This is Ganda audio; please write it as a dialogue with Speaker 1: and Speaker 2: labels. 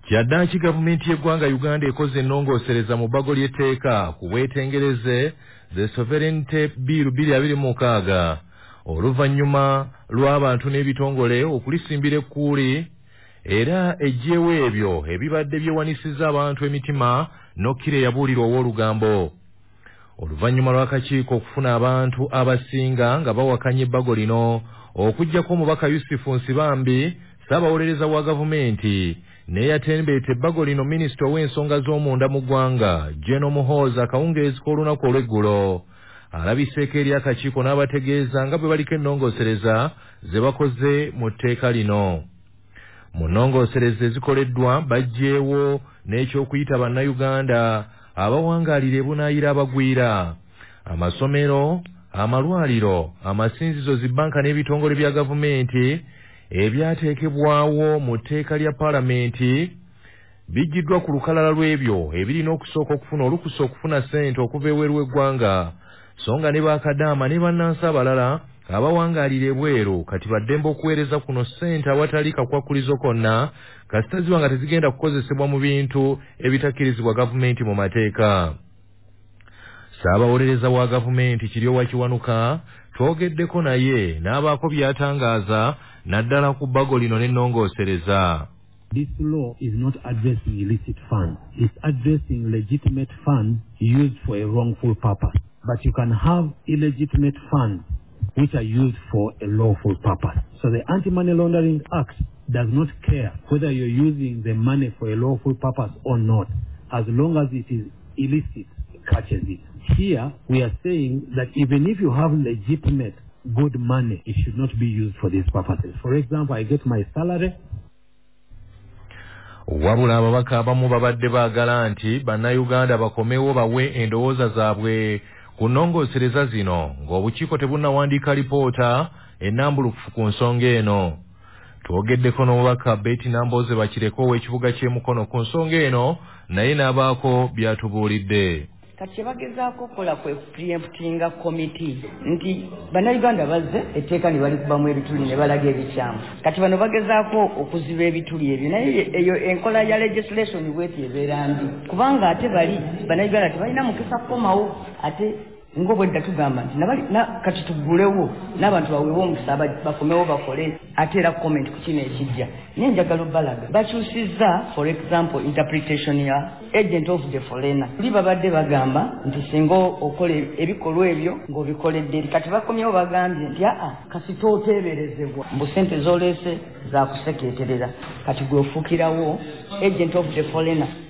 Speaker 1: Kyaddaaki gavumenti y'eggwanga Uganda ekoze ennongoosereza mu bbago ly'etteeka ku bwetengereze The Sovereignty Bill 2026 oluvannyuma lw'abantu n'ebitongole okulisimbira ekkuuli era eggyeewo ebyo ebibadde byewanisiza abantu emitima n'okkira eyabuulirwa ow'olugambo. Oluvannyuma lw'akakiiko okufuna abantu abasinga nga bawakanya ebbago lino okuggyako omubaka Yusufu Nsibambi Ssaabawolereza wa gavumenti n'eyatembeeta ebbago lino minisita ow'ensonga z'omunda mu ggwanga General Muhoozi akawungeezi k'olunaku olw'eggulo alabiseeko eri akakiiko n'abategeeza nga bwe baliko ennongoosereza ze bakoze mu tteeka lino. Mu nnongoosereza ezikoleddwa baggyeewo n'ekyokuyita bannayuganda abawangaalira ebunaayira abagwira, amasomero, amalwaliro, amasinzizo, zibbanka n'ebitongole bya gavumenti ebyateekebwawo mu tteeka lya paalamenti bijjiddwa ku lukalala lw'ebyo ebirina okusooka okufuna olukusa okufuna ssente okuva eweeru w'eggwanga, so nga ne bakadaama ne bannansi abalala abawangaalira ebweru kati baddembe okuweereza kuno ssente awatali kakwakkulizo konna kasita ziba nga tezigenda kukozesebwa mu bintu ebitakkirizibwa gavumenti mu mateeka. Ssaabawolereza wa gavumenti Kiryowa Kiwanuka twogeddeko naye n'abaako by'atangaaza naddala ku bbago lino n'ennongoosereza.
Speaker 2: This law is not addressing illicit funds. It's addressing legitimate funds used for a wrongful purpose. But you can have illegitimate funds which are used for a lawful purpose. So the Anti-Money Laundering Act does not care whether you're using the money for a lawful purpose or not, as long as it is illicit, it catches it. Here, we are saying that even if you have legitimate good money, it should not be used for these purposes. For example, I get my salary.
Speaker 1: Wabula ababaka abamu babadde baagala nti bannayuganda bakomewo bawe endowooza zaabwe ku nnongoosereza zino ng'obukiiko tebunnawandiika lipoota ennambulukufu ku nsonga eno. Twogeddeko n'omubaka Betty Nambooze Bakireko ow'ekibuga ky'e Mukono ku nsonga eno naye n'abaako byatubuulidde.
Speaker 3: Kati bagezaako okukola kwe preemptinga committee nti bannayuganda bazze etteeka ne balikubamu ebituli ne balaga ebikyamu. Kati bano bagezaako okuziba ebituli ebyo naye eyo enkola ya legislation bweti ebeera mbi kubanga ate bali bannayuganda tebalina mukisa kukomawo ate ng'obwedda tugamba nti kati tuggulewo n'abantu baweewo omukisa bakomewo bakole ate era comment ku kino ekijja naye njagala obbalaga bakyusizza for example interpretation ya agent of the foreigner tuli babadde bagamba nti singa okola ebikolwa ebyo ng'obikoledde eri kati bakomyewo bagambye nti kasita oteeberezebwa mbu ssente z'oleese za kusekeeterera kati gwe ofuukirawo agent of the foreigner